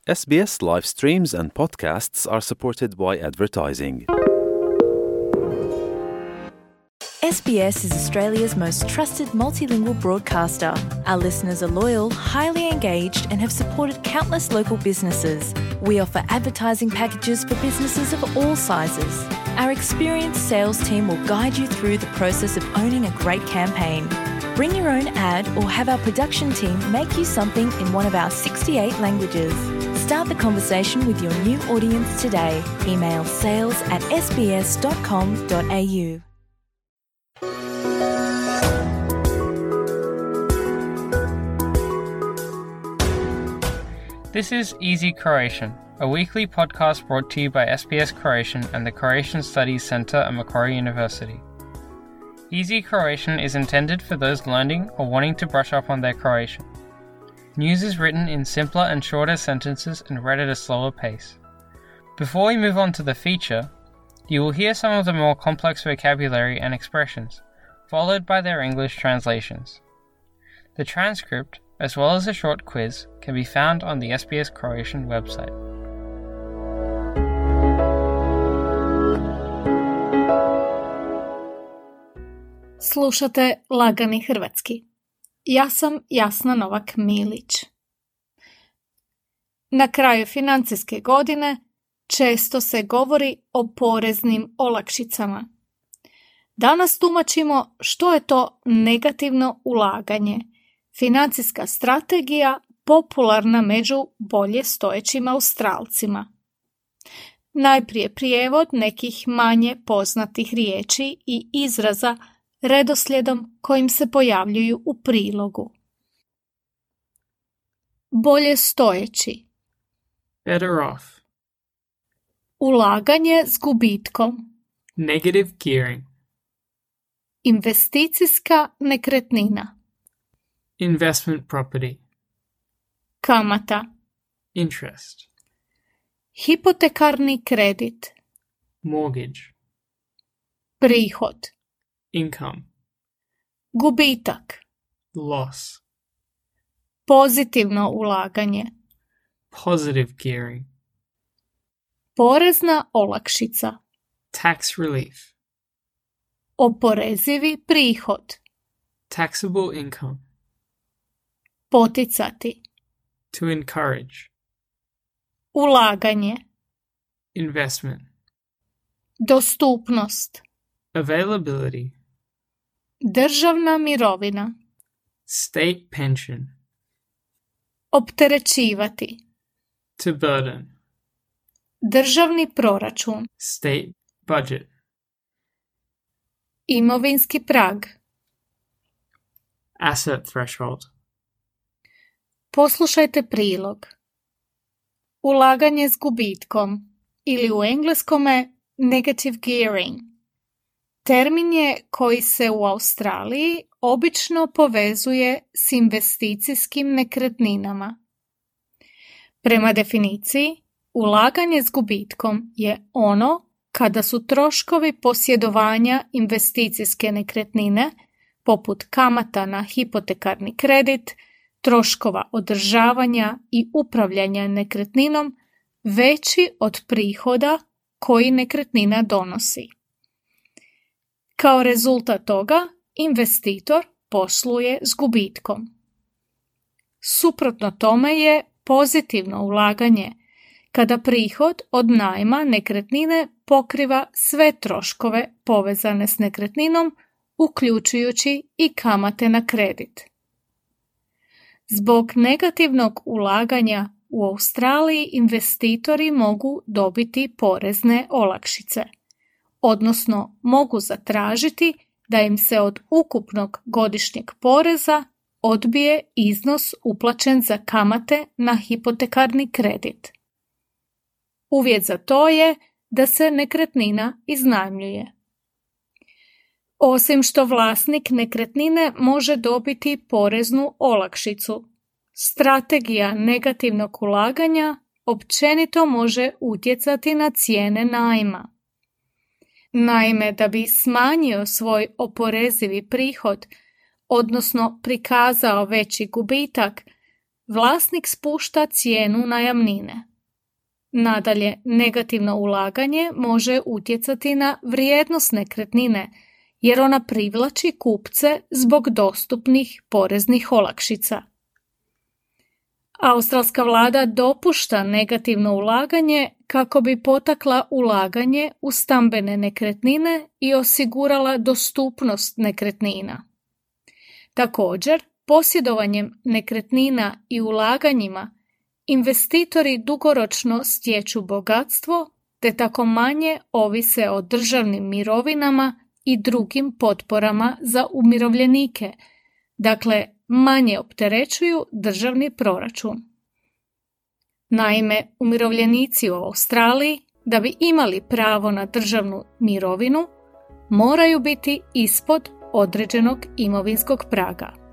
SBS live streams and podcasts are supported by advertising. SBS is Australia's most trusted multilingual broadcaster. Our listeners are loyal, highly engaged, and have supported countless local businesses. We offer advertising packages for businesses of all sizes. Our experienced sales team will guide you through the process of owning a great campaign. Bring your own ad or have our production team make you something in one of our 68 languages. Start the conversation with your new audience today. Email sales@sbs.com.au. This is Easy Croatian, a weekly podcast brought to you by SBS Croatian and the Croatian Studies Centre at Macquarie University. Easy Croatian is intended for those learning or wanting to brush up on their Croatian. News is written in simpler and shorter sentences and read at a slower pace. Before we move on to the feature, you will hear some of the more complex vocabulary and expressions, followed by their English translations. The transcript, as well as a short quiz, can be found on the SBS Croatian website. Slušate Lagani hrvatski. Ja sam Jasna Novak-Milić. Na kraju financijske godine često se govori o poreznim olakšicama. Danas tumačimo što je to negativno ulaganje, financijska strategija popularna među bolje stojećim Australcima. Najprije prijevod nekih manje poznatih riječi i izraza redoslijedom kojim se pojavljuju u prilogu. Bolje stojeći. Better off. Ulaganje s gubitkom. Negative gearing. Investicijska nekretnina. Investment property. Kamata. Interest. Hipotekarni kredit. Mortgage. Prihod. Income. Gubitak. Loss. Pozitivno ulaganje. Positive gearing. Porezna olakšica. Tax relief. Oporezivi prihod. Taxable income. Poticati. To encourage. Ulaganje. Investment. Dostupnost. Availability. Državna mirovina. State pension. Opterećivati. To burden. Državni proračun. State budget. Imovinski prag. Asset threshold. Poslušajte prilog. Ulaganje s gubitkom ili u engleskome negative gearing. Termin je koji se u Australiji obično povezuje s investicijskim nekretninama. Prema definiciji, ulaganje s gubitkom je ono kada su troškovi posjedovanja investicijske nekretnine, poput kamata na hipotekarni kredit, troškova održavanja i upravljanja nekretninom, veći od prihoda koji nekretnina donosi. Kao rezultat toga, investitor posluje s gubitkom. Suprotno tome je pozitivno ulaganje, kada prihod od najma nekretnine pokriva sve troškove povezane s nekretninom, uključujući i kamate na kredit. Zbog negativnog ulaganja u Australiji investitori mogu dobiti porezne olakšice, odnosno mogu zatražiti da im se od ukupnog godišnjeg poreza odbije iznos uplaćen za kamate na hipotekarni kredit. Uvjet za to je da se nekretnina iznajmljuje. Osim što vlasnik nekretnine može dobiti poreznu olakšicu, strategija negativnog ulaganja općenito može utjecati na cijene najma. Naime, da bi smanjio svoj oporezivi prihod, odnosno prikazao veći gubitak, vlasnik spušta cijenu najamnine. Nadalje, negativno ulaganje može utjecati na vrijednost nekretnine, jer ona privlači kupce zbog dostupnih poreznih olakšica. Australska vlada dopušta negativno ulaganje kako bi potakla ulaganje u stambene nekretnine i osigurala dostupnost nekretnina. Također, posjedovanjem nekretnina i ulaganjima investitori dugoročno stječu bogatstvo te tako manje ovise o državnim mirovinama i drugim potporama za umirovljenike, dakle manje opterećuju državni proračun. Naime, umirovljenici u Australiji, da bi imali pravo na državnu mirovinu, moraju biti ispod određenog imovinskog praga.